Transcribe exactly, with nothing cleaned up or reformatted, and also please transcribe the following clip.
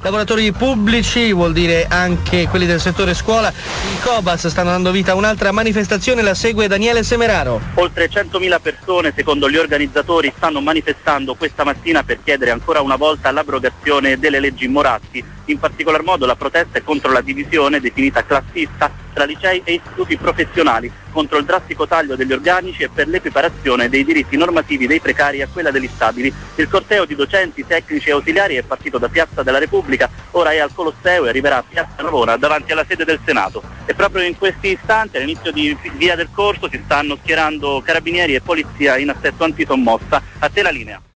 lavoratori pubblici, vuol dire anche quelli del settore scuola. I Cobas stanno dando vita a un'altra manifestazione, la segue Daniele Semeraro. Oltre centomila persone, secondo gli organizzatori, stanno manifestando questa mattina per chiedere ancora una volta l'abrogazione delle leggi Moratti. In particolar modo la protesta è contro la divisione definita classista tra licei e istituti professionali, contro il drastico taglio degli organici e per l'equiparazione dei diritti normativi dei precari a quella degli stabili. Il corteo di docenti, tecnici e ausiliari è partito da Piazza della Repubblica, ora è al Colosseo e arriverà a Piazza Navona davanti alla sede del Senato. E proprio in questi istanti, all'inizio di via del corso, si stanno schierando carabinieri e polizia in assetto antisommossa. A te la linea.